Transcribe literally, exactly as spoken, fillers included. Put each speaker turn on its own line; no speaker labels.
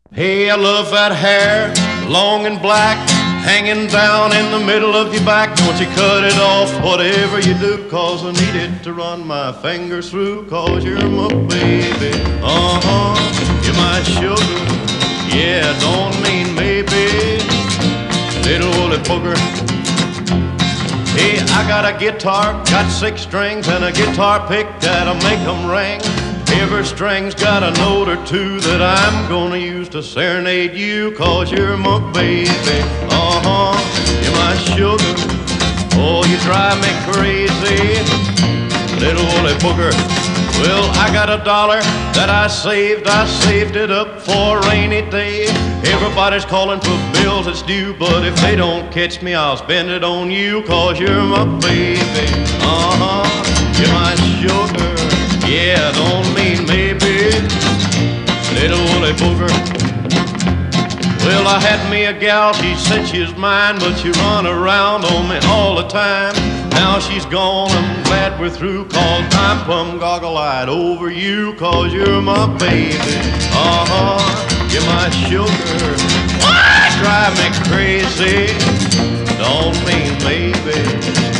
Hey, I love that hair, long and black, hanging down in the middle of your back. Don't you cut it off, whatever you do, cause I need it to run my fingers through, cause you're my baby. Uh-huh, you're my sugar, yeah, don't mean maybe, little woolly booger. Hey, I got a guitar, got six strings, and a guitar pick that'll make them ring. Every string's got a note or two that I'm gonna use to serenade you, cause you're my baby. Uh-huh, you're my sugar, oh, you drive me crazy, little woolly booger. Well, I got a dollar that I saved, I saved it up for a rainy day. Everybody's calling for bills that's due, but if they don't catch me, I'll spend it on you, cause you're my baby. Uh-huh, you're my sugar, yeah, don't mean maybe, little woolly booger. Well, I had me a gal, she said she was mine, but she run around on me all the time. Now she's gone, I'm glad we're through, cause I'm plumb goggle-eyed over you, cause you're my baby. Uh-huh, you're my sugar, what? Drive me crazy, don't mean maybe.